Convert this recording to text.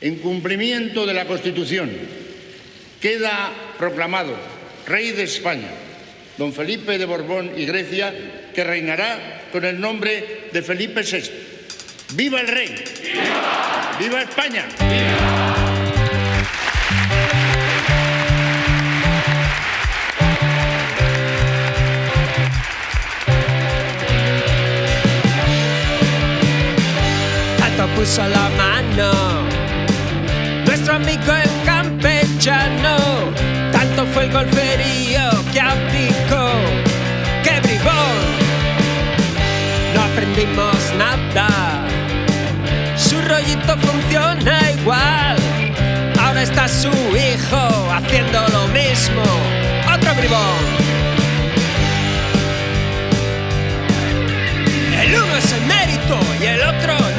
En cumplimiento de la Constitución, queda proclamado Rey de España, don Felipe de Borbón y Grecia, que reinará con el nombre de Felipe VI. ¡Viva el Rey! ¡Viva! ¡Viva España! ¡Viva! Puso la mano nuestro amigo el campechano, tanto fue el golferío que aplicó, que bribón, no aprendimos nada, su rollito funciona igual, ahora está su hijo haciendo lo mismo, otro bribón. El uno es el mérito y el otro